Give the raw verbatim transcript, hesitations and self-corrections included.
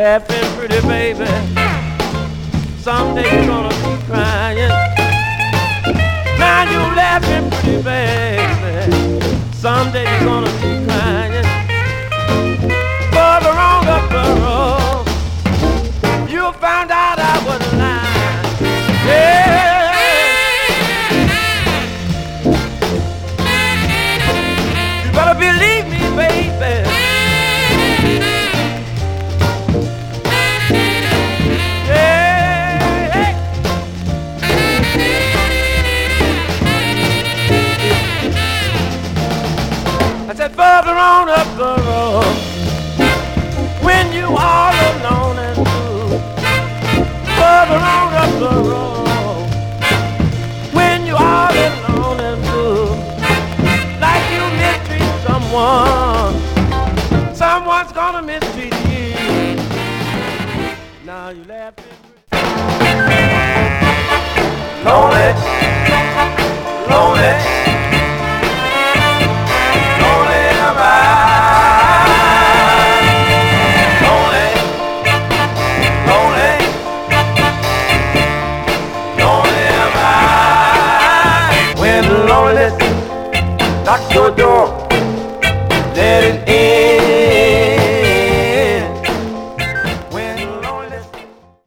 laughing, pretty baby. Someday you're gonna be crying. Now you're laughing, pretty baby. Someday you're gonna be crying. Further on up the road, you found out I was lying. Yeah. You better believe me, baby. Further on up the road, when you all alone and blue. Further on up the road, when you all alone and blue. Like you mistreat someone, someone's gonna mistreat you. Now you laughing. Lonely, lonely.